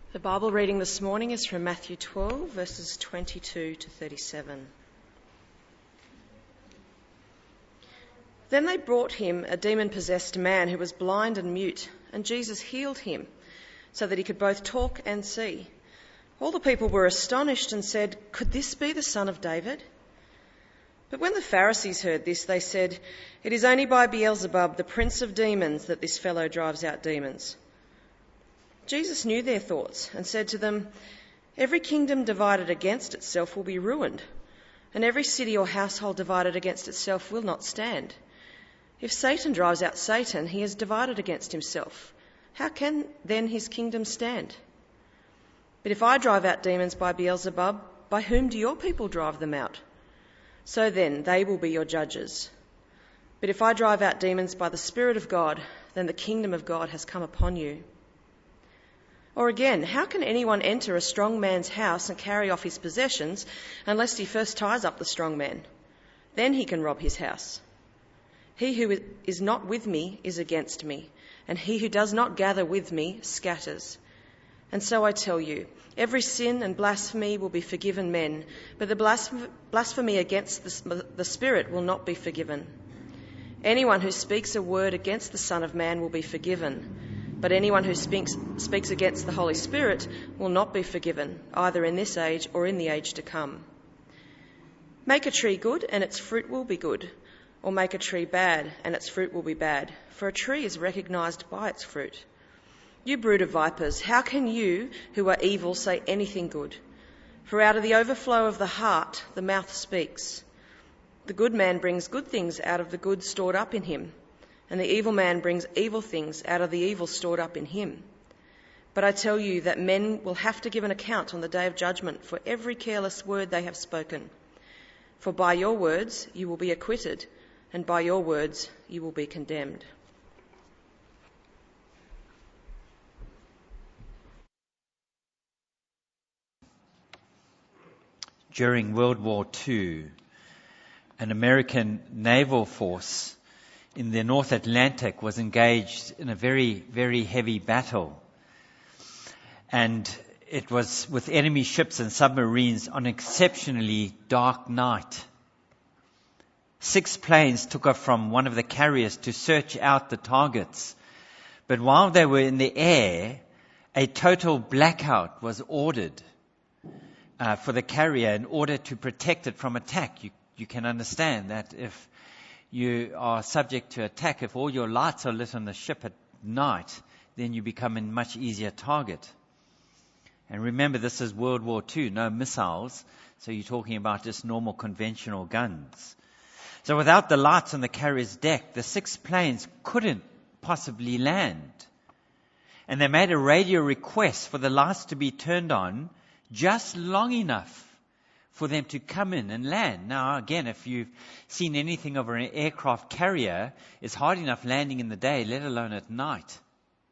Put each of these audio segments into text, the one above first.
The Bible reading this morning is from Matthew 12, verses 22 to 37. Then they brought him a demon-possessed man who was blind and mute, and Jesus healed him, so that he could both talk and see. All the people were astonished and said, "Could this be the son of David?" But when the Pharisees heard this, they said, "It is only by Beelzebub, the prince of demons, that this fellow drives out demons." Jesus knew their thoughts and said to them, "Every kingdom divided against itself will be ruined, and every city or household divided against itself will not stand. If Satan drives out Satan, he is divided against himself. How can then his kingdom stand? But if I drive out demons by Beelzebub, by whom do your people drive them out? So then they will be your judges. But if I drive out demons by the Spirit of God, then the kingdom of God has come upon you. Or again, how can anyone enter a strong man's house and carry off his possessions unless he first ties up the strong man? Then he can rob his house. He who is not with me is against me, and he who does not gather with me scatters. And so I tell you, every sin and blasphemy will be forgiven men, but the blasphemy against the Spirit will not be forgiven. Anyone who speaks a word against the Son of Man will be forgiven, but anyone who speaks against the Holy Spirit will not be forgiven, either in this age or in the age to come. Make a tree good, and its fruit will be good, or make a tree bad, and its fruit will be bad, for a tree is recognised by its fruit. You brood of vipers, how can you, who are evil, say anything good? For out of the overflow of the heart, the mouth speaks. The good man brings good things out of the good stored up in him, and the evil man brings evil things out of the evil stored up in him. But I tell you that men will have to give an account on the day of judgment for every careless word they have spoken. For by your words you will be acquitted, and by your words you will be condemned." During World War II, an American naval force in the North Atlantic was engaged in a very, very heavy battle. And it was with enemy ships and submarines on an exceptionally dark night. 6 planes took off from one of the carriers to search out the targets. But while they were in the air, a total blackout was ordered for the carrier in order to protect it from attack. You can understand that if you are subject to attack, if all your lights are lit on the ship at night, then you become a much easier target. And remember, this is World War II, no missiles, so you're talking about just normal conventional guns. So without the lights on the carrier's deck, the 6 planes couldn't possibly land. And they made a radio request for the lights to be turned on just long enough for them to come in and land. Now, again, if you've seen anything of an aircraft carrier, it's hard enough landing in the day, let alone at night.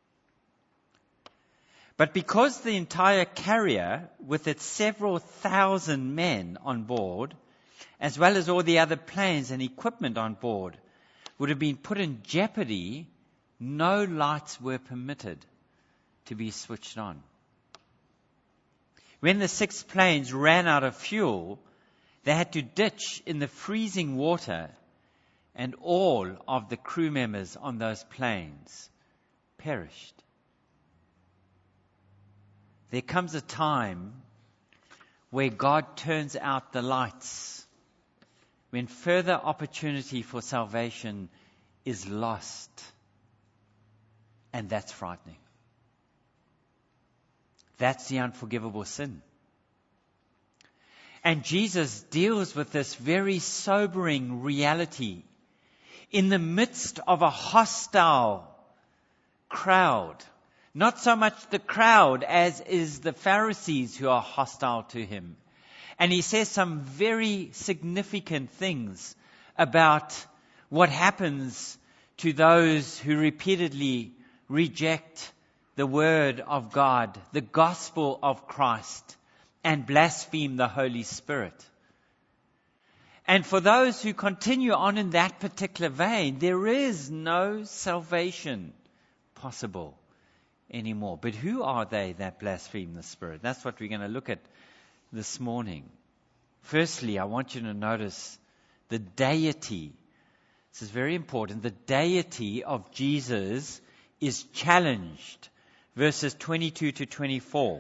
But because the entire carrier, with its several thousand men on board, as well as all the other planes and equipment on board, would have been put in jeopardy, no lights were permitted to be switched on. When the 6 planes ran out of fuel, they had to ditch in the freezing water, and all of the crew members on those planes perished. There comes a time where God turns out the lights, when further opportunity for salvation is lost, and that's frightening. That's the unforgivable sin. And Jesus deals with this very sobering reality in the midst of a hostile crowd. Not so much the crowd as is the Pharisees who are hostile to him. And he says some very significant things about what happens to those who repeatedly reject the word of God, the gospel of Christ, and blaspheme the Holy Spirit. And for those who continue on in that particular vein, there is no salvation possible anymore. But who are they that blaspheme the Spirit? That's what we're going to look at this morning. Firstly, I want you to notice the deity. This is very important. The deity of Jesus is challenged. Verses 22 to 24.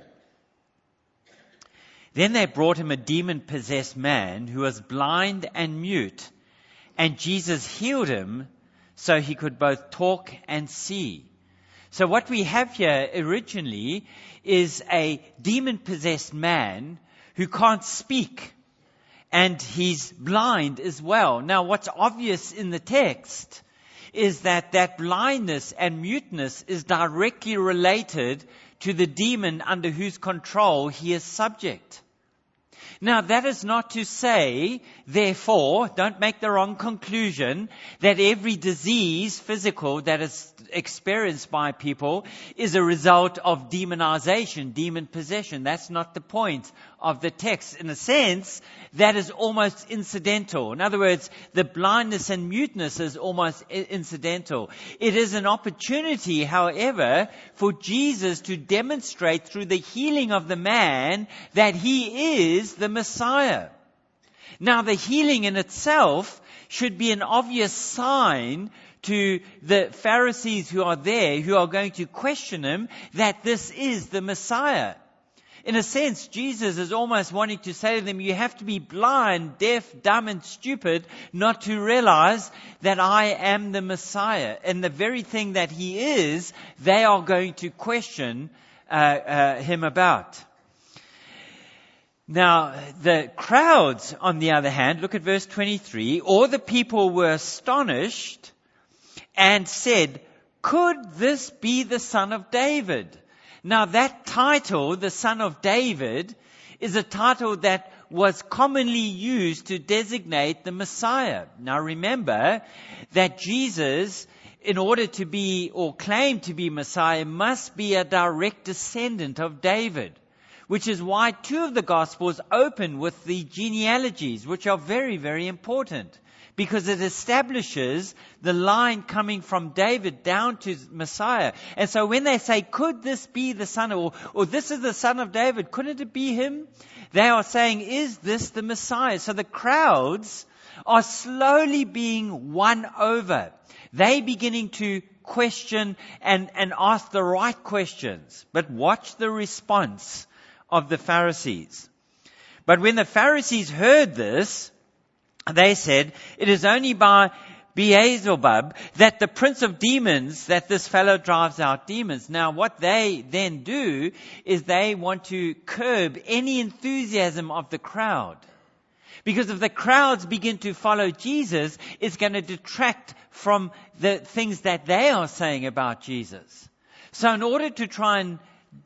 Then they brought him a demon-possessed man who was blind and mute, and Jesus healed him so he could both talk and see. So what we have here originally is a demon-possessed man who can't speak, and he's blind as well. Now what's obvious in the text is that blindness and muteness is directly related to the demon under whose control he is subject. Now, that is not to say, therefore, don't make the wrong conclusion, that every disease, physical, that is experienced by people is a result of demonization, demon possession. That's not the point of the text. In a sense, that is almost incidental. In other words, the blindness and muteness is almost incidental. It is an opportunity, however, for Jesus to demonstrate through the healing of the man that he is the Messiah. Now, the healing in itself should be an obvious sign to the Pharisees who are there, who are going to question him, that this is the Messiah. In a sense, Jesus is almost wanting to say to them, you have to be blind, deaf, dumb, and stupid not to realize that I am the Messiah. And the very thing that he is, they are going to question him about. Now, the crowds, on the other hand, look at verse 23, all the people were astonished and said, could this be the son of David? Now, that title, the son of David, is a title that was commonly used to designate the Messiah. Now, remember that Jesus, in order to be or claim to be Messiah, must be a direct descendant of David. Which is why two of the Gospels open with the genealogies, which are very, very important. Because it establishes the line coming from David down to Messiah. And so when they say, could this be the son, or this is the son of David, couldn't it be him? They are saying, is this the Messiah? So the crowds are slowly being won over. They beginning to question and ask the right questions. But watch the response of the Pharisees. But when the Pharisees heard this, they said, it is only by Beelzebub, that the prince of demons, that this fellow drives out demons. Now what they then do is they want to curb any enthusiasm of the crowd. Because if the crowds begin to follow Jesus, it's going to detract from the things that they are saying about Jesus. So in order to try and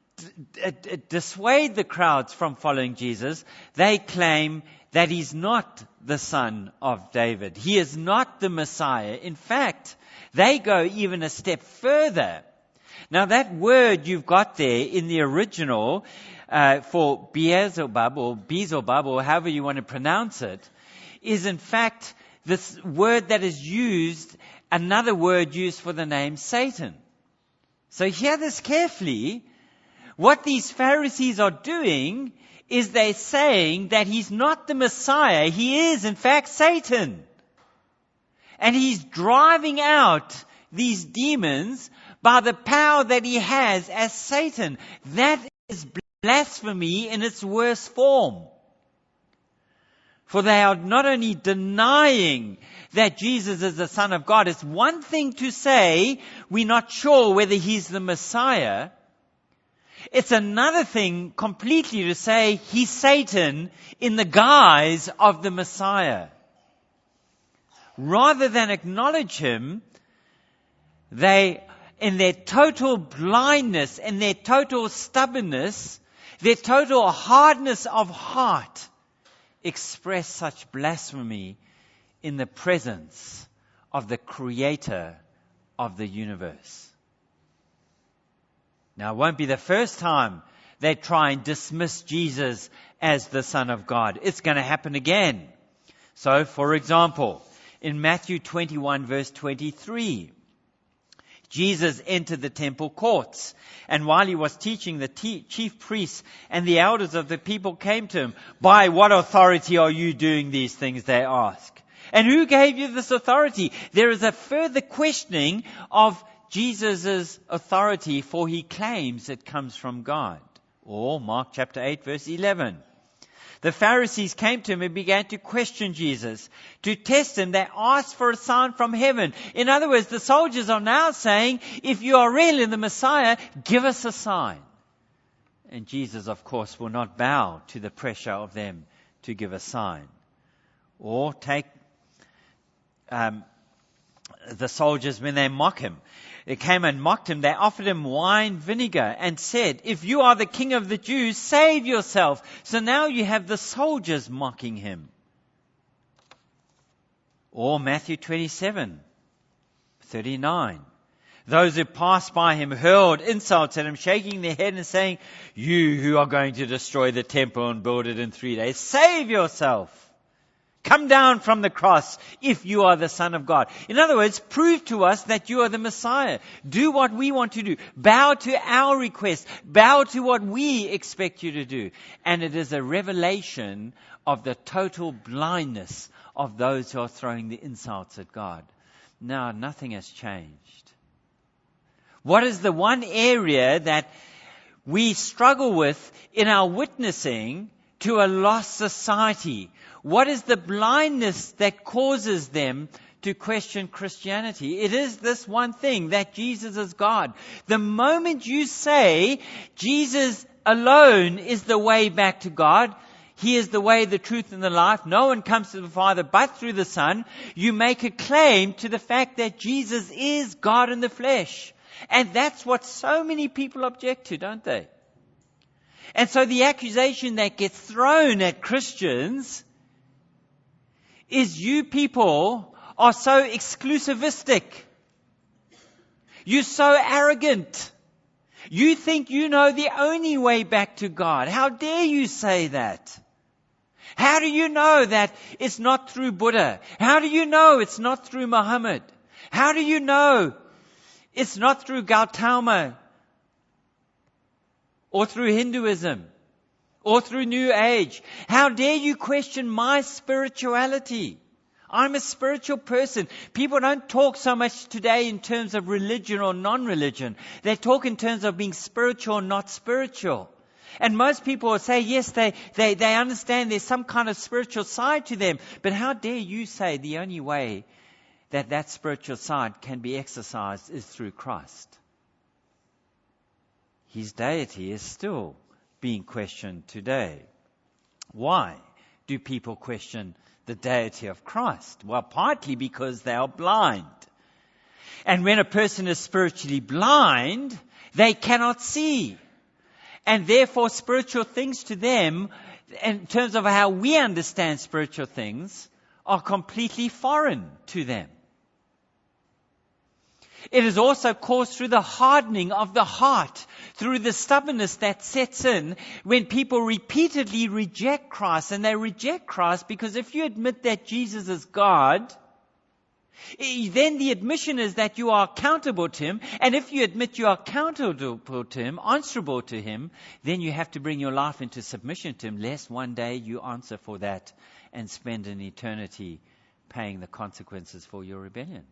dissuade the crowds from following Jesus, they claim that he's not the son of David. He is not the Messiah. In fact, they go even a step further. Now that word you've got there in the original for Beelzebub or however you want to pronounce it, is in fact this word that is used, another word used for the name Satan. So hear this carefully. What these Pharisees are doing is they're saying that he's not the Messiah. He is, in fact, Satan. And he's driving out these demons by the power that he has as Satan. That is blasphemy in its worst form. For they are not only denying that Jesus is the Son of God. It's one thing to say, we're not sure whether he's the Messiah. It's another thing completely to say he's Satan in the guise of the Messiah. Rather than acknowledge him, they, in their total blindness and their total stubbornness, their total hardness of heart, express such blasphemy in the presence of the Creator of the universe. Now, it won't be the first time they try and dismiss Jesus as the Son of God. It's going to happen again. So, for example, in Matthew 21 verse 23, Jesus entered the temple courts, and while he was teaching, the chief priests and the elders of the people came to him. "By what authority are you doing these things?" they ask. "And who gave you this authority?" There is a further questioning of Jesus' authority, for he claims it comes from God. Or Mark chapter 8 verse 11. The Pharisees came to him and began to question Jesus. To test him, they asked for a sign from heaven. In other words, the soldiers are now saying, if you are really the Messiah, give us a sign. And Jesus, of course, will not bow to the pressure of them to give a sign. Or take the soldiers when they mock him. They came and mocked him. They offered him wine vinegar and said, "If you are the king of the Jews, save yourself." So now you have the soldiers mocking him. Or Matthew 27:39. Those who passed by him hurled insults at him, shaking their head and saying, "You who are going to destroy the temple and build it in 3 days, save yourself. Come down from the cross if you are the Son of God." In other words, prove to us that you are the Messiah. Do what we want to do. Bow to our request. Bow to what we expect you to do. And it is a revelation of the total blindness of those who are throwing the insults at God. Now, nothing has changed. What is the one area that we struggle with in our witnessing to a lost society? What is the blindness that causes them to question Christianity? It is this one thing, that Jesus is God. The moment you say Jesus alone is the way back to God, He is the way, the truth, and the life, no one comes to the Father but through the Son, you make a claim to the fact that Jesus is God in the flesh. And that's what so many people object to, don't they? And so the accusation that gets thrown at Christians is, you people are so exclusivistic. You're so arrogant. You think you know the only way back to God. How dare you say that? How do you know that it's not through Buddha? How do you know it's not through Muhammad? How do you know it's not through Gautama? Or through Hinduism? Or through New Age? How dare you question my spirituality? I'm a spiritual person. People don't talk so much today in terms of religion or non-religion. They talk in terms of being spiritual or not spiritual. And most people will say, yes, they understand there's some kind of spiritual side to them. But how dare you say the only way that spiritual side can be exercised is through Christ? His deity is still being questioned today. Why do people question the deity of Christ? Well, partly because they are blind. And when a person is spiritually blind, they cannot see. And therefore spiritual things to them, in terms of how we understand spiritual things, are completely foreign to them. It is also caused through the hardening of the heart, through the stubbornness that sets in when people repeatedly reject Christ. And they reject Christ because if you admit that Jesus is God, then the admission is that you are accountable to Him. And if you admit you are accountable to Him, answerable to Him, then you have to bring your life into submission to Him, lest one day you answer for that and spend an eternity paying the consequences for your rebellion.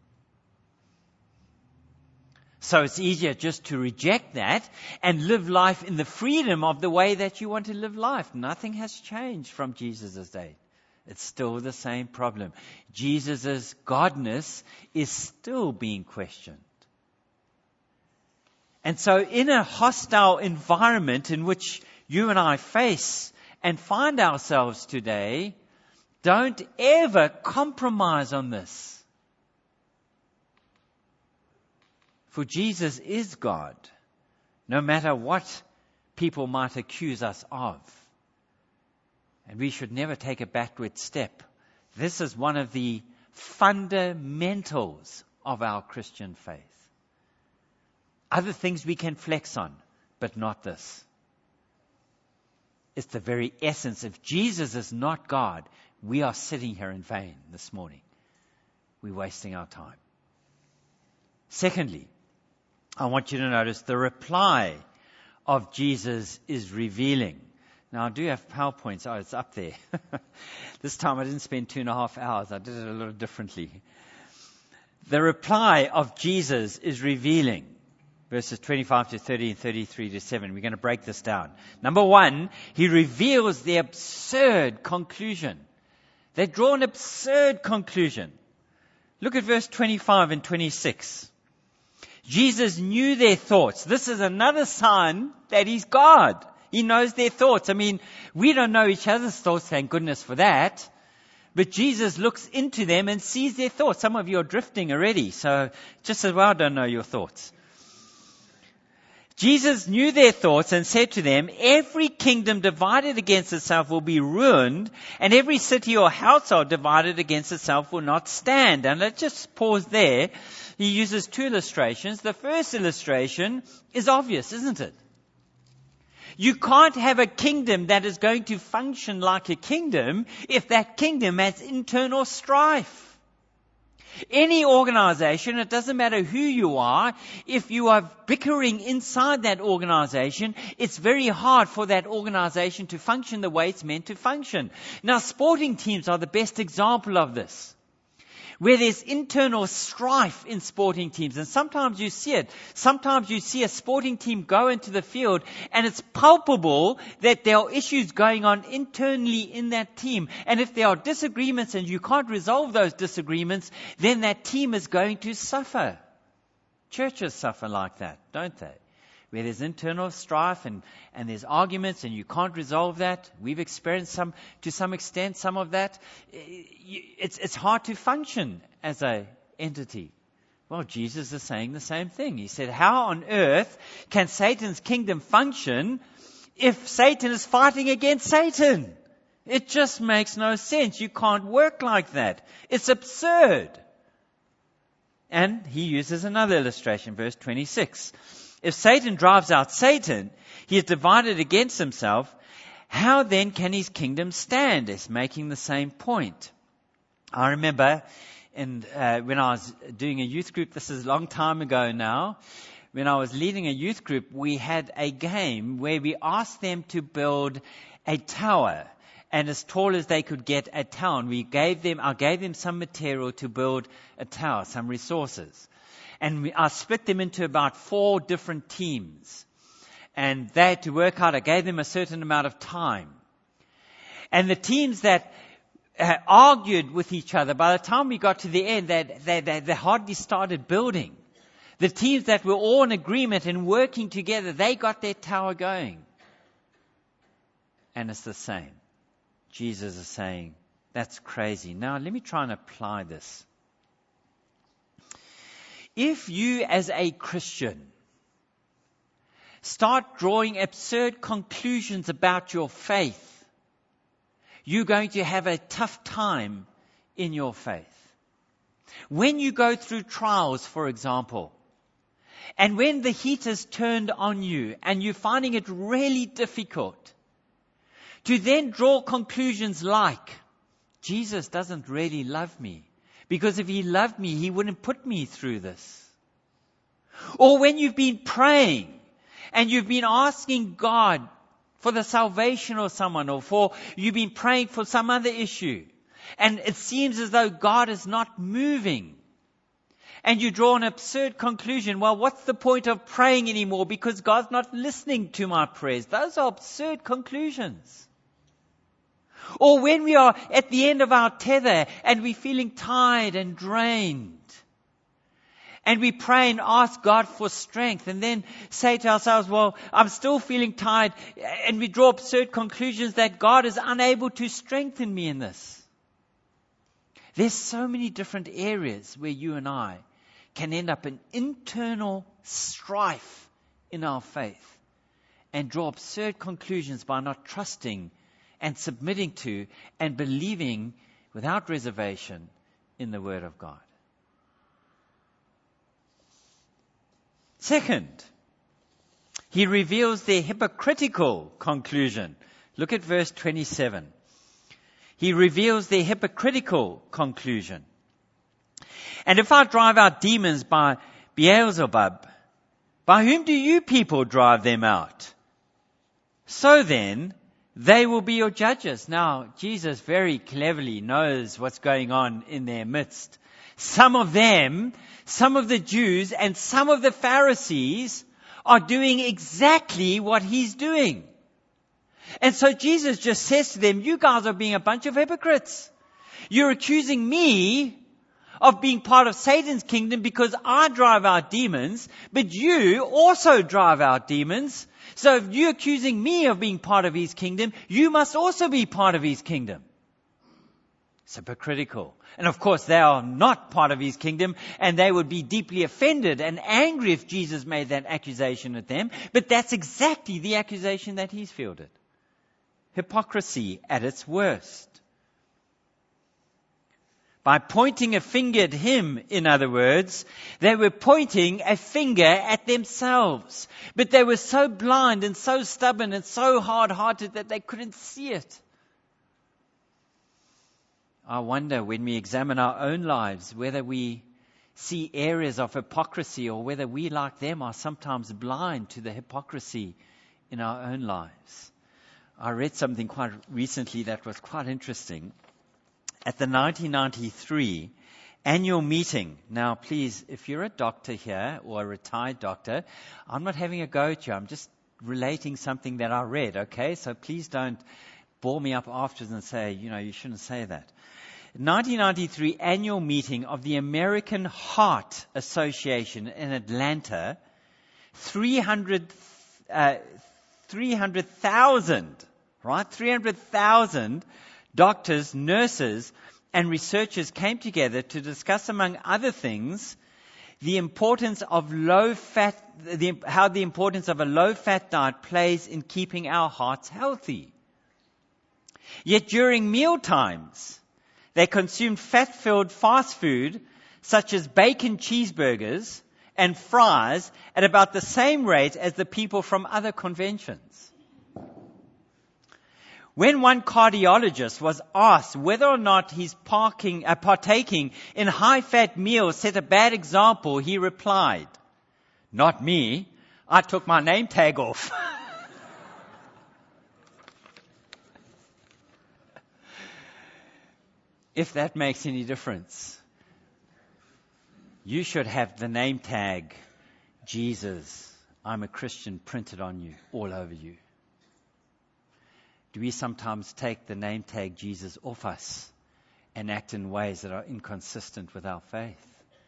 So it's easier just to reject that and live life in the freedom of the way that you want to live life. Nothing has changed from Jesus' day. It's still the same problem. Jesus' godness is still being questioned. And so in a hostile environment in which you and I face and find ourselves today, don't ever compromise on this. For Jesus is God, no matter what people might accuse us of. And we should never take a backward step. This is one of the fundamentals of our Christian faith. Other things we can flex on, but not this. It's the very essence. If Jesus is not God, we are sitting here in vain this morning. We're wasting our time. Secondly, I want you to notice the reply of Jesus is revealing. Now, I do have PowerPoints. Oh, it's up there. This time I didn't spend 2.5 hours. I did it a little differently. The reply of Jesus is revealing. Verses 25 to 30 and 33 to 7. We're going to break this down. Number 1, he reveals the absurd conclusion. They draw an absurd conclusion. Look at verse 25 and 26. Jesus knew their thoughts. This is another sign that he's God. He knows their thoughts. I mean, we don't know each other's thoughts, thank goodness for that. But Jesus looks into them and sees their thoughts. Some of you are drifting already, so just as well don't know your thoughts. Jesus knew their thoughts and said to them, every kingdom divided against itself will be ruined, and every city or household divided against itself will not stand. And let's just pause there. He uses 2 illustrations. The first illustration is obvious, isn't it? You can't have a kingdom that is going to function like a kingdom if that kingdom has internal strife. Any organization, it doesn't matter who you are, if you are bickering inside that organization, it's very hard for that organization to function the way it's meant to function. Now, sporting teams are the best example of this, where there's internal strife in sporting teams. And sometimes you see it. Sometimes you see a sporting team go into the field and it's palpable that there are issues going on internally in that team. And if there are disagreements and you can't resolve those disagreements, then that team is going to suffer. Churches suffer like that, don't they? Where there's internal strife and there's arguments and you can't resolve that. We've experienced to some extent, some of that. It's hard to function as an entity. Well, Jesus is saying the same thing. He said, how on earth can Satan's kingdom function if Satan is fighting against Satan? It just makes no sense. You can't work like that. It's absurd. And he uses another illustration, verse 26. If Satan drives out Satan, he is divided against himself. How then can his kingdom stand? It's making the same point. I remember when I was doing a youth group, this is a long time ago now, when I was leading a youth group, we had a game where we asked them to build a tower. And as tall as they could get a tower. I gave them some material to build a tower, some resources. And I split them into about 4 different teams. And they had to work out, I gave them a certain amount of time. And the teams that argued with each other, by the time we got to the end, they hardly started building. The teams that were all in agreement and working together, they got their tower going. And it's the same. Jesus is saying, that's crazy. Now, let me try and apply this. If you as a Christian start drawing absurd conclusions about your faith, you're going to have a tough time in your faith. When you go through trials, for example, and when the heat is turned on you and you're finding it really difficult to then draw conclusions like, Jesus doesn't really love me. Because if he loved me, he wouldn't put me through this. Or when you've been praying and you've been asking God for the salvation of someone, or you've been praying for some other issue, and it seems as though God is not moving. And you draw an absurd conclusion, well, what's the point of praying anymore because God's not listening to my prayers? Those are absurd conclusions. Or when we are at the end of our tether and we're feeling tired and drained, and we pray and ask God for strength and then say to ourselves, well, I'm still feeling tired, and we draw absurd conclusions that God is unable to strengthen me in this. There's so many different areas where you and I can end up in internal strife in our faith and draw absurd conclusions by not trusting and submitting to and believing without reservation in the Word of God. Second, he reveals their hypocritical conclusion. Look at verse 27. He reveals their hypocritical conclusion. And if I drive out demons by Beelzebub, By whom do you people drive them out? So then, they will be your judges. Now, Jesus very cleverly knows what's going on in their midst. Some of them, some of the Jews and some of the Pharisees are doing exactly what he's doing. And so Jesus just says to them, you guys are being a bunch of hypocrites. You're accusing me of being part of Satan's kingdom because I drive out demons, but you also drive out demons. So if you're accusing me of being part of his kingdom, you must also be part of his kingdom. It's hypocritical. And of course, they are not part of his kingdom, and they would be deeply offended and angry if Jesus made that accusation at them. But that's exactly the accusation that he's fielded. Hypocrisy at its worst. By pointing a finger at him, in other words, they were pointing a finger at themselves. But they were so blind and so stubborn and so hard-hearted that they couldn't see it. I wonder when we examine our own lives whether we see areas of hypocrisy or whether we, like them, are sometimes blind to the hypocrisy in our own lives. I read something quite recently that was quite interesting. At the 1993 annual meeting, now please, if you're a doctor here or a retired doctor, I'm not having a go at you. I'm just relating something that I read, okay? So please don't bore me up afterwards and say, you shouldn't say that. 1993 annual meeting of the American Heart Association in Atlanta, 300,000, right? 300,000 doctors, nurses, and researchers came together to discuss, among other things, the importance of how the importance of a low-fat diet plays in keeping our hearts healthy. Yet during meal times, they consumed fat-filled fast food, such as bacon cheeseburgers and fries, at about the same rate as the people from other conventions. When one cardiologist was asked whether or not his partaking in high-fat meals set a bad example, he replied, "Not me. I took my name tag off." If that makes any difference, you should have the name tag, Jesus, I'm a Christian, printed on you, all over you. Do we sometimes take the name tag Jesus off us and act in ways that are inconsistent with our faith?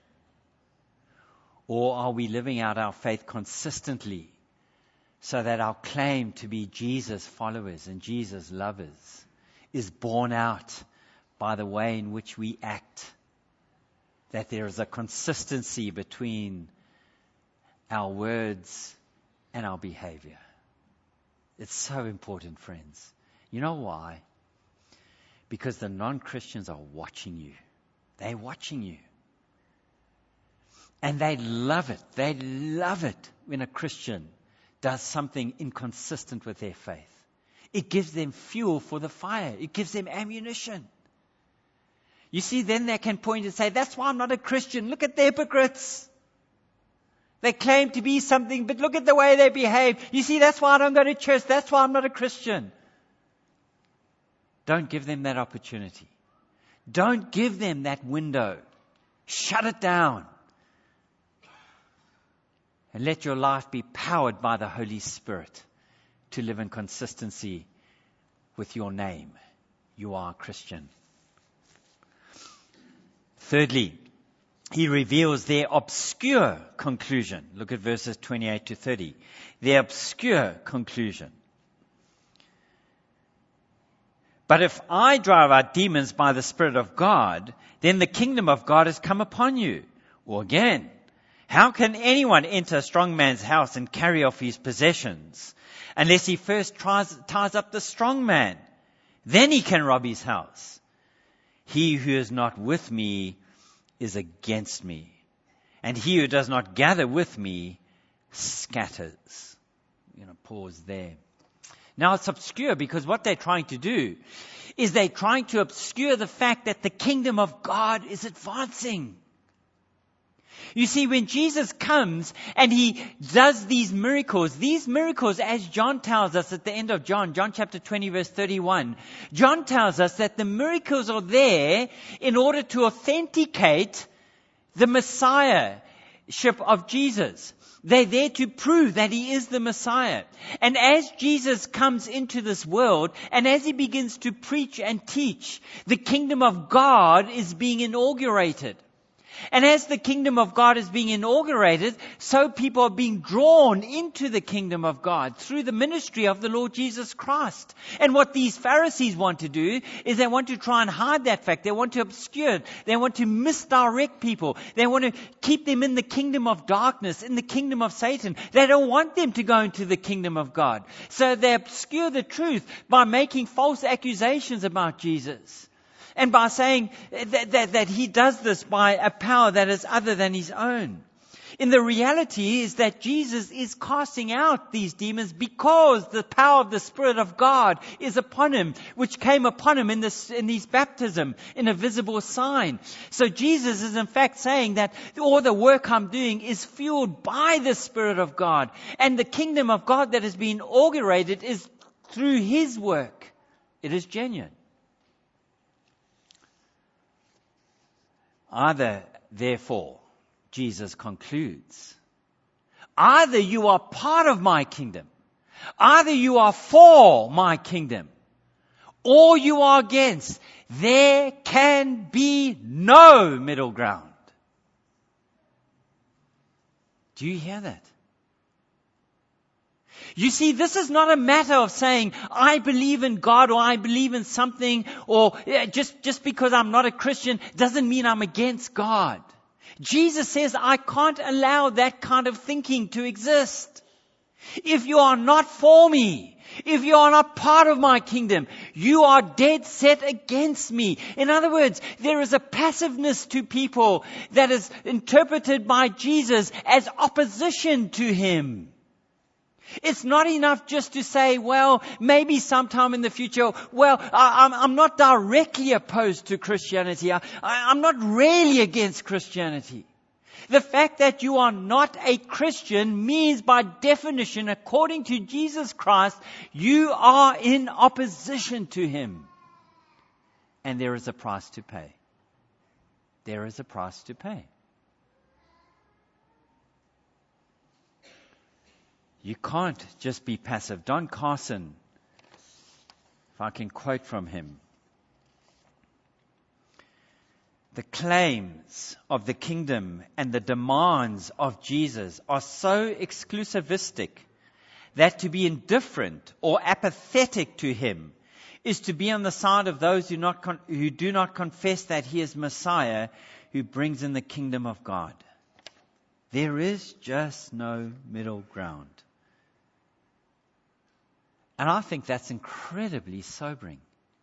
Or are we living out our faith consistently so that our claim to be Jesus followers and Jesus lovers is borne out by the way in which we act? That there is a consistency between our words and our behavior. It's so important, friends. You know why? Because the non-Christians are watching you. They're watching you. And they love it. They love it when a Christian does something inconsistent with their faith. It gives them fuel for the fire. It gives them ammunition. You see, then they can point and say, that's why I'm not a Christian. Look at the hypocrites. They claim to be something, but look at the way they behave. You see, that's why I don't go to church. That's why I'm not a Christian. Don't give them that opportunity. Don't give them that window. Shut it down. And let your life be powered by the Holy Spirit to live in consistency with your name. You are a Christian. Thirdly, he reveals their obscure conclusion. Look at verses 28 to 30. Their obscure conclusion. But if I drive out demons by the Spirit of God, then the kingdom of God has come upon you. Or again, how can anyone enter a strong man's house and carry off his possessions unless he first ties up the strong man? Then he can rob his house. He who is not with me is against me, and he who does not gather with me scatters. Pause there. Now it's obscure because what they're trying to do is they're trying to obscure the fact that the kingdom of God is advancing. You see, when Jesus comes and he does these miracles, as John tells us at the end of John chapter 20 verse 31, John tells us that the miracles are there in order to authenticate the Messiahship of Jesus. They're there to prove that he is the Messiah. And as Jesus comes into this world, and as he begins to preach and teach, the kingdom of God is being inaugurated. And as the kingdom of God is being inaugurated, so people are being drawn into the kingdom of God through the ministry of the Lord Jesus Christ. And what these Pharisees want to do is they want to try and hide that fact. They want to obscure it. They want to misdirect people. They want to keep them in the kingdom of darkness, in the kingdom of Satan. They don't want them to go into the kingdom of God. So they obscure the truth by making false accusations about Jesus. And by saying that he does this by a power that is other than his own. And the reality is that Jesus is casting out these demons because the power of the Spirit of God is upon him, which came upon him in his baptism, in a visible sign. So Jesus is in fact saying that all the work I'm doing is fueled by the Spirit of God. And the kingdom of God that has been inaugurated is through his work. It is genuine. Either, therefore, Jesus concludes, either you are part of my kingdom, either you are for my kingdom, or you are against. There can be no middle ground. Do you hear that? You see, this is not a matter of saying, I believe in God or I believe in something, or just because I'm not a Christian doesn't mean I'm against God. Jesus says, I can't allow that kind of thinking to exist. If you are not for me, if you are not part of my kingdom, you are dead set against me. In other words, there is a passiveness to people that is interpreted by Jesus as opposition to him. It's not enough just to say, well, maybe sometime in the future, I'm not directly opposed to Christianity. I'm not really against Christianity. The fact that you are not a Christian means by definition, according to Jesus Christ, you are in opposition to him. And there is a price to pay. There is a price to pay. You can't just be passive. Don Carson, if I can quote from him, the claims of the kingdom and the demands of Jesus are so exclusivistic that to be indifferent or apathetic to him is to be on the side of those who do not confess that he is Messiah who brings in the kingdom of God. There is just no middle ground. And I think that's incredibly sobering.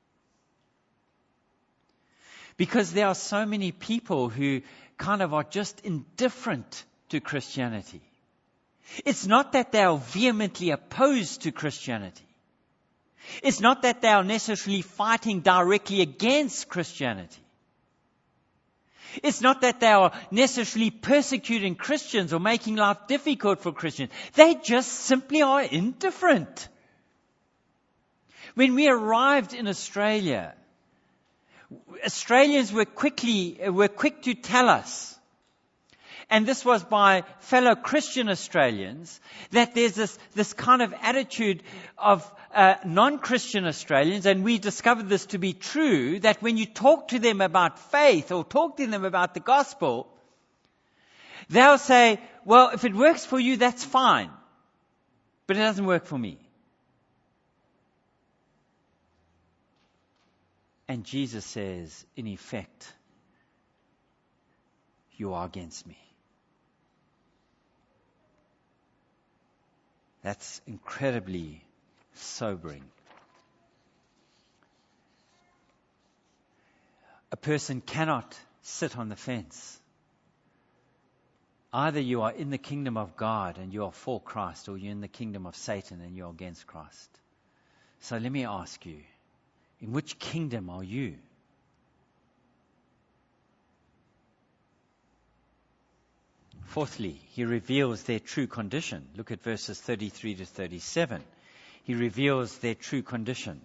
Because there are so many people who kind of are just indifferent to Christianity. It's not that they are vehemently opposed to Christianity. It's not that they are necessarily fighting directly against Christianity. It's not that they are necessarily persecuting Christians or making life difficult for Christians. They just simply are indifferent. When we arrived in Australia, Australians were quick to tell us, and this was by fellow Christian Australians, that there's this kind of attitude of non-Christian Australians, and we discovered this to be true, that when you talk to them about faith or talk to them about the gospel, they'll say, well, if it works for you, that's fine, but it doesn't work for me. And Jesus says, in effect, you are against me. That's incredibly sobering. A person cannot sit on the fence. Either you are in the kingdom of God and you are for Christ, or you're in the kingdom of Satan and you're against Christ. So let me ask you, in which kingdom are you? Fourthly, he reveals their true condition. Look at verses 33 to 37. He reveals their true condition.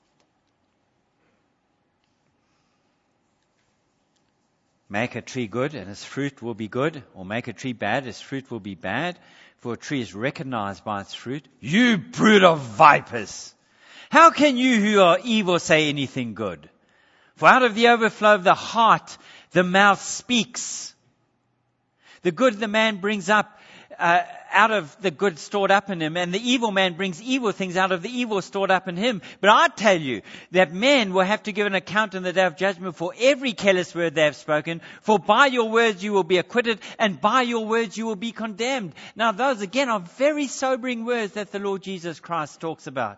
Make a tree good and its fruit will be good, or make a tree bad, its fruit will be bad, for a tree is recognized by its fruit. You brood of vipers! How can you who are evil say anything good? For out of the overflow of the heart, the mouth speaks. The good the man brings up out of the good stored up in him, and the evil man brings evil things out of the evil stored up in him. But I tell you that men will have to give an account in the day of judgment for every careless word they have spoken. For by your words you will be acquitted, and by your words you will be condemned. Now those again are very sobering words that the Lord Jesus Christ talks about.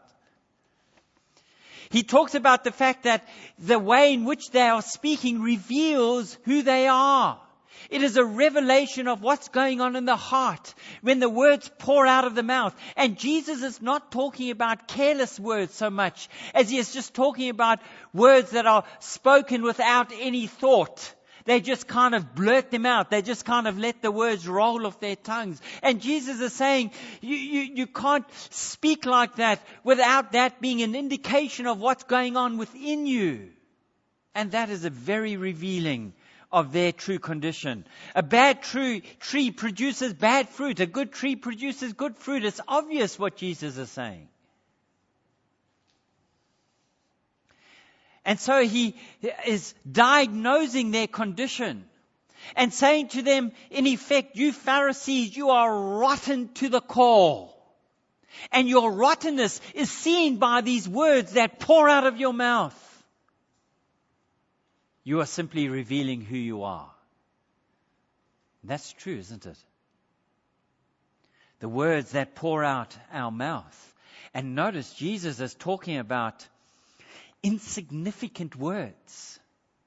He talks about the fact that the way in which they are speaking reveals who they are. It is a revelation of what's going on in the heart when the words pour out of the mouth. And Jesus is not talking about careless words so much as he is just talking about words that are spoken without any thought. They just kind of blurt them out. They just kind of let the words roll off their tongues. And Jesus is saying, you can't speak like that without that being an indication of what's going on within you. And that is a very revealing of their true condition. A bad tree produces bad fruit. A good tree produces good fruit. It's obvious what Jesus is saying. And so he is diagnosing their condition and saying to them, in effect, you Pharisees, you are rotten to the core. And your rottenness is seen by these words that pour out of your mouth. You are simply revealing who you are. That's true, isn't it? The words that pour out our mouth. And notice Jesus is talking about insignificant words.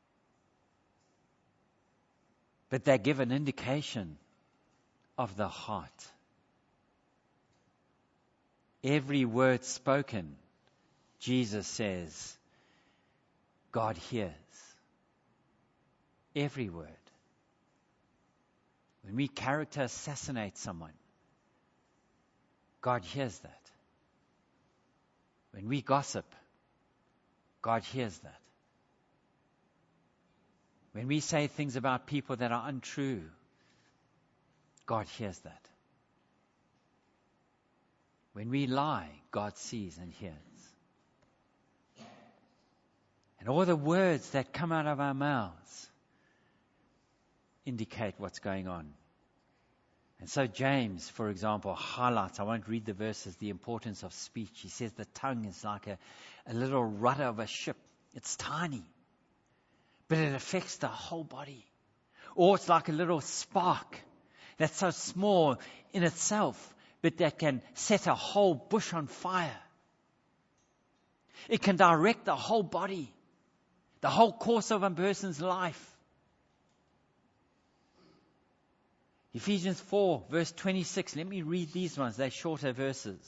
But they give an indication of the heart. Every word spoken, Jesus says, God hears. Every word. When we character assassinate someone, God hears that. When we gossip, God hears that. When we say things about people that are untrue, God hears that. When we lie, God sees and hears. And all the words that come out of our mouths indicate what's going on. And so James, for example, highlights, I won't read the verses, the importance of speech. He says the tongue is like a little rudder of a ship. It's tiny, but it affects the whole body. Or it's like a little spark that's so small in itself, but that can set a whole bush on fire. It can direct the whole body, the whole course of a person's life. Ephesians 4, verse 26. Let me read these ones. They're shorter verses.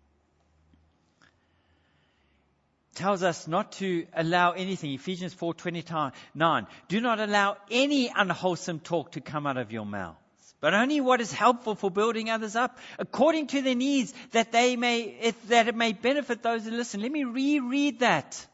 Tells us not to allow anything. Ephesians 4:29. Do not allow any unwholesome talk to come out of your mouths, but only what is helpful for building others up, according to their needs, that it may benefit those who listen. Let me reread that.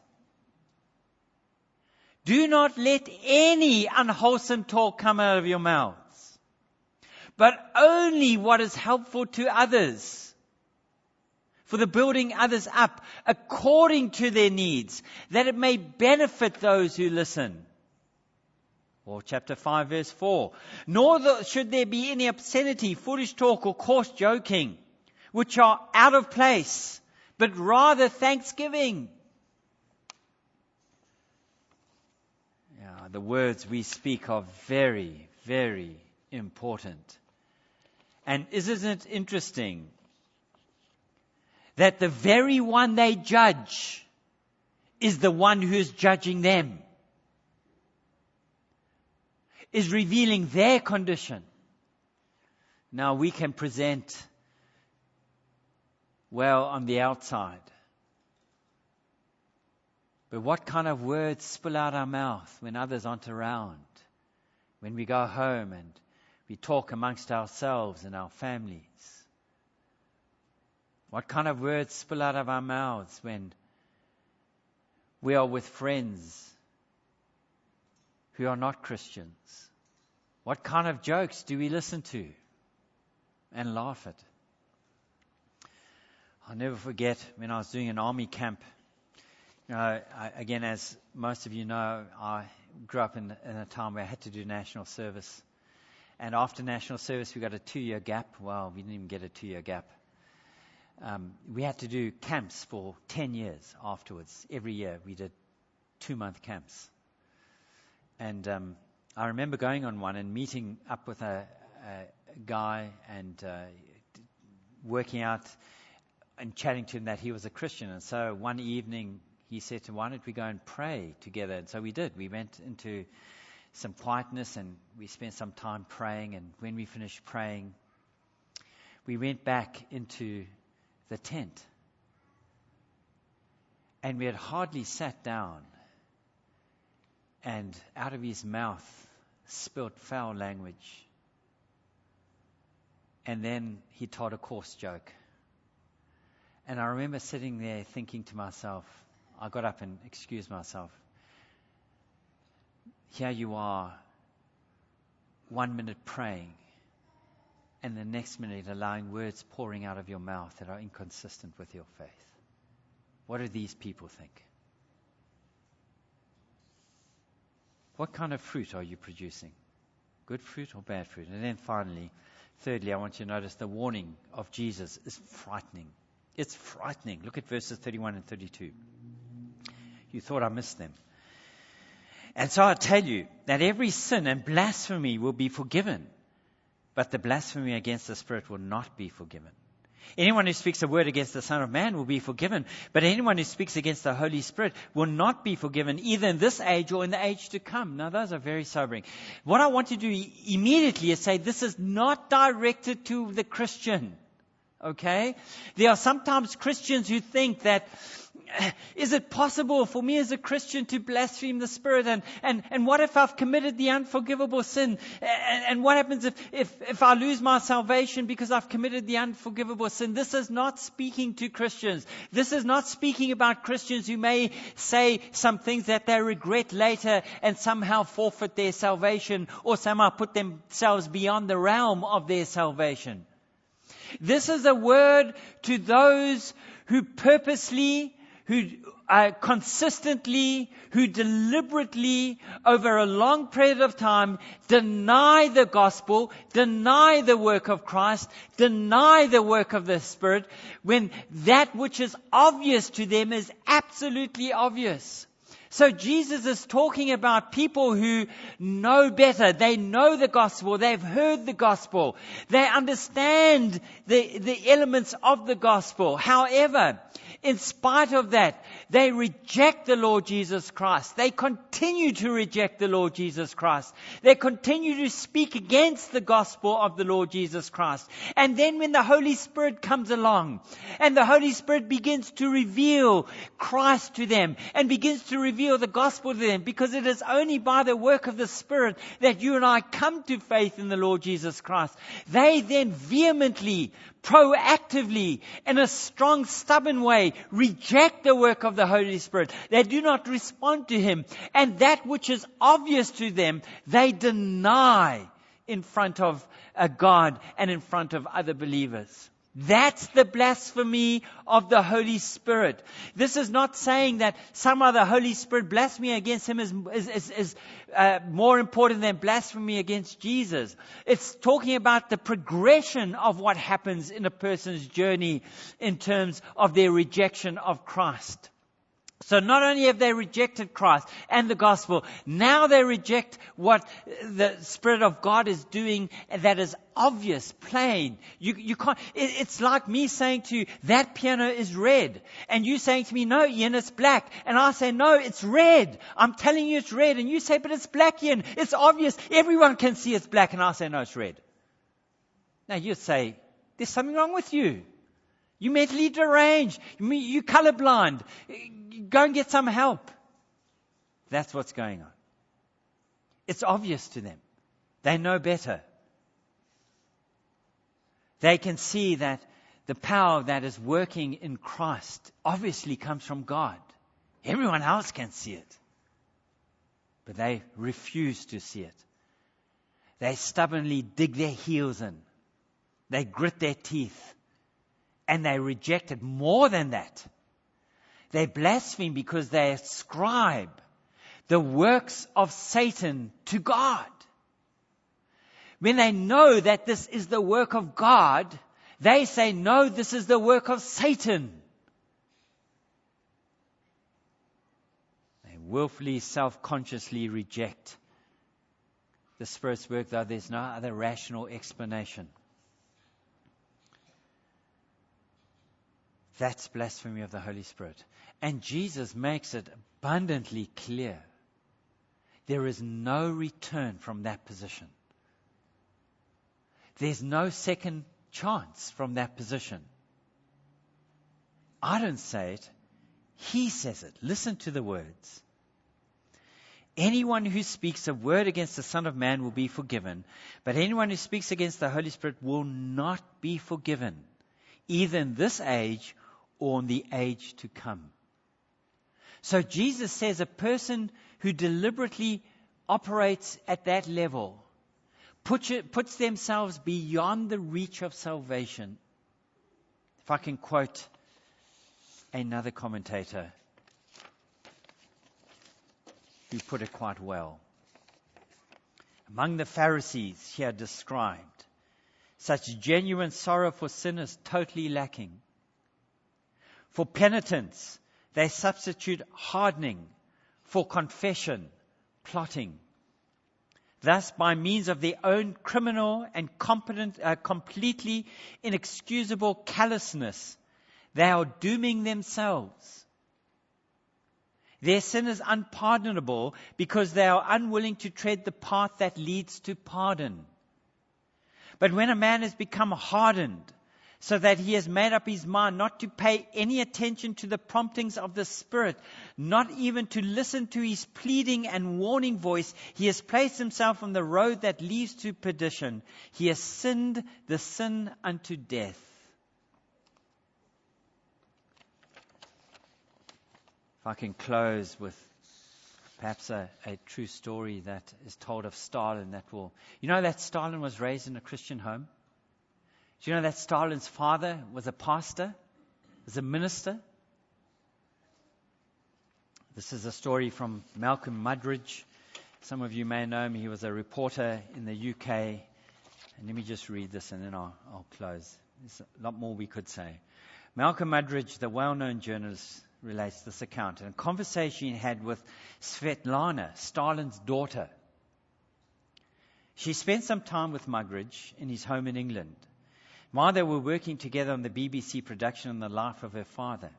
Do not let any unwholesome talk come out of your mouths, but only what is helpful to others, for the building others up according to their needs, that it may benefit those who listen. Or chapter 5, verse 4. Nor should there be any obscenity, foolish talk, or coarse joking, which are out of place, but rather thanksgiving. The words we speak are very, very important. And isn't it interesting that the very one they judge is the one who's judging them, is revealing their condition. Now we can present well on the outside, but what kind of words spill out our mouth when others aren't around? When we go home and We talk amongst ourselves and our families. What kind of words spill out of our mouths when we are with friends who are not Christians? What kind of jokes do we listen to and laugh at? I'll never forget when I was doing an army camp. Again, as most of you know, I grew up in a time where I had to do national service. And after national service, we got a 2-year gap. Well, we didn't even get a 2-year gap. We had to do camps for 10 years afterwards. Every year we did 2-month camps. And I remember going on one and meeting up with a guy and working out and chatting to him that he was a Christian. And so one evening he said, why don't we go and pray together? And so we did. We went into some quietness and we spent some time praying. And when we finished praying, we went back into the tent. And we had hardly sat down, and out of his mouth spilt foul language. And then he told a coarse joke. And I remember sitting there thinking to myself, I got up and excused myself. Here you are, 1 minute praying, and the next minute allowing words pouring out of your mouth that are inconsistent with your faith. What do these people think? What kind of fruit are you producing? Good fruit or bad fruit? And then finally, thirdly, I want you to notice the warning of Jesus is frightening. It's frightening. Look at verses 31 and 32. You thought I missed them. And so I tell you that every sin and blasphemy will be forgiven, but the blasphemy against the Spirit will not be forgiven. Anyone who speaks a word against the Son of Man will be forgiven, but anyone who speaks against the Holy Spirit will not be forgiven, either in this age or in the age to come. Now, those are very sobering. What I want to do immediately is say this is not directed to the Christian. Okay? There are sometimes Christians who think that, is it possible for me as a Christian to blaspheme the Spirit? And what if I've committed the unforgivable sin? And what happens if I lose my salvation because I've committed the unforgivable sin? This is not speaking to Christians. This is not speaking about Christians who may say some things that they regret later and somehow forfeit their salvation or somehow put themselves beyond the realm of their salvation. This is a word to those who purposely, who consistently, who deliberately, over a long period of time, deny the gospel, deny the work of Christ, deny the work of the Spirit, when that which is obvious to them is absolutely obvious. So Jesus is talking about people who know better. They know the gospel. They've heard the gospel. They understand the elements of the gospel. However, in spite of that, they reject the Lord Jesus Christ. They continue to reject the Lord Jesus Christ. They continue to speak against the gospel of the Lord Jesus Christ. And then when the Holy Spirit comes along and the Holy Spirit begins to reveal Christ to them and begins to reveal the gospel to them, because it is only by the work of the Spirit that you and I come to faith in the Lord Jesus Christ, they then vehemently, proactively, in a strong, stubborn way, reject the work of the Holy Spirit. They do not respond to Him. And that which is obvious to them, they deny in front of God and in front of other believers. That's the blasphemy of the Holy Spirit. This is not saying that somehow the Holy Spirit blasphemy against Him is more important than blasphemy against Jesus. It's talking about the progression of what happens in a person's journey in terms of their rejection of Christ. So not only have they rejected Christ and the gospel, now they reject what the Spirit of God is doing that is obvious, plain. You can't, it's like me saying to you, that piano is red. And you saying to me, no, Ian, it's black. And I say, no, it's red. I'm telling you it's red. And you say, but it's black, Ian. It's obvious. Everyone can see it's black. And I say, no, it's red. Now you'd say, there's something wrong with you. You're mentally deranged. You're colorblind. Go and get some help. That's what's going on. It's obvious to them. They know better. They can see that the power that is working in Christ obviously comes from God. Everyone else can see it. But they refuse to see it. They stubbornly dig their heels in. They grit their teeth. And they reject it. More than that, they blaspheme because they ascribe the works of Satan to God. When they know that this is the work of God, they say, no, this is the work of Satan. They willfully, self-consciously reject the Spirit's work, though there's no other rational explanation. That's blasphemy of the Holy Spirit. And Jesus makes it abundantly clear. There is no return from that position. There's no second chance from that position. I don't say it. He says it. Listen to the words. Anyone who speaks a word against the Son of Man will be forgiven, but anyone who speaks against the Holy Spirit will not be forgiven, either in this age or in the age to come. So Jesus says a person who deliberately operates at that level puts themselves beyond the reach of salvation. If I can quote another commentator who put it quite well. Among the Pharisees here described, such genuine sorrow for sin is totally lacking. For penitence, they substitute hardening, for confession, plotting. Thus, by means of their own criminal and completely inexcusable callousness, they are dooming themselves. Their sin is unpardonable because they are unwilling to tread the path that leads to pardon. But when a man has become hardened, so that he has made up his mind not to pay any attention to the promptings of the Spirit, not even to listen to his pleading and warning voice, he has placed himself on the road that leads to perdition. He has sinned the sin unto death. If I can close with perhaps a true story that is told of Stalin that will... You know that Stalin was raised in a Christian home? Do you know that Stalin's father was a pastor, was a minister? This is a story from Malcolm Muggeridge. Some of you may know him. He was a reporter in the UK. And let me just read this and then I'll close. There's a lot more we could say. Malcolm Muggeridge, the well-known journalist, relates this account. In a conversation he had with Svetlana, Stalin's daughter. She spent some time with Muggeridge in his home in England, while they were working together on the BBC production on the life of her father.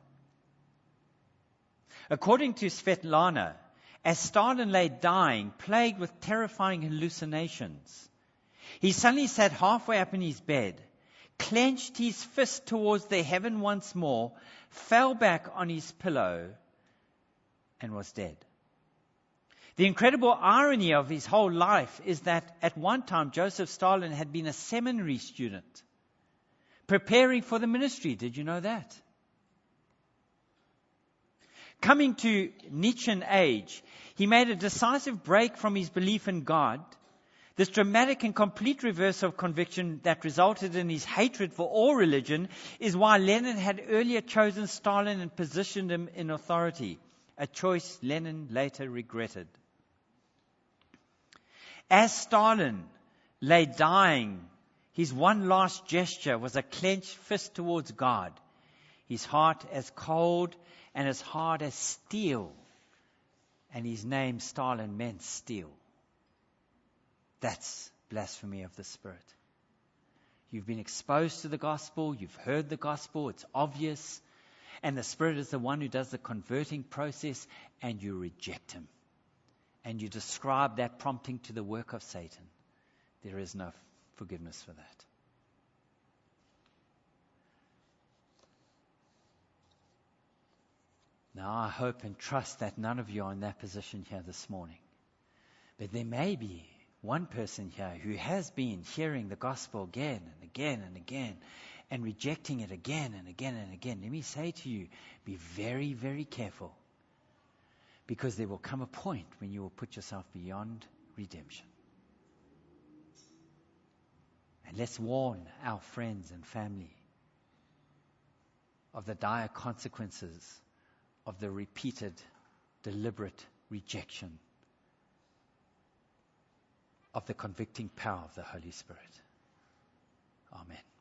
According to Svetlana, as Stalin lay dying, plagued with terrifying hallucinations, he suddenly sat halfway up in his bed, clenched his fist towards the heaven once more, fell back on his pillow, and was dead. The incredible irony of his whole life is that at one time Joseph Stalin had been a seminary student, preparing for the ministry. Did you know that? Coming to Nietzschean age, he made a decisive break from his belief in God. This dramatic and complete reverse of conviction that resulted in his hatred for all religion is why Lenin had earlier chosen Stalin and positioned him in authority, a choice Lenin later regretted. As Stalin lay dying, his one last gesture was a clenched fist towards God, his heart as cold and as hard as steel, and his name Stalin meant steel. That's blasphemy of the Spirit. You've been exposed to the gospel, you've heard the gospel, it's obvious, and the Spirit is the one who does the converting process, and you reject him. And you describe that prompting to the work of Satan. There is no forgiveness for that. Now I hope and trust that none of you are in that position here this morning. But there may be one person here who has been hearing the gospel again and again and again and rejecting it again and again and again, let me say to you, be very, very careful, because there will come a point when you will put yourself beyond redemption. And let's warn our friends and family of the dire consequences of the repeated, deliberate rejection of the convicting power of the Holy Spirit. Amen.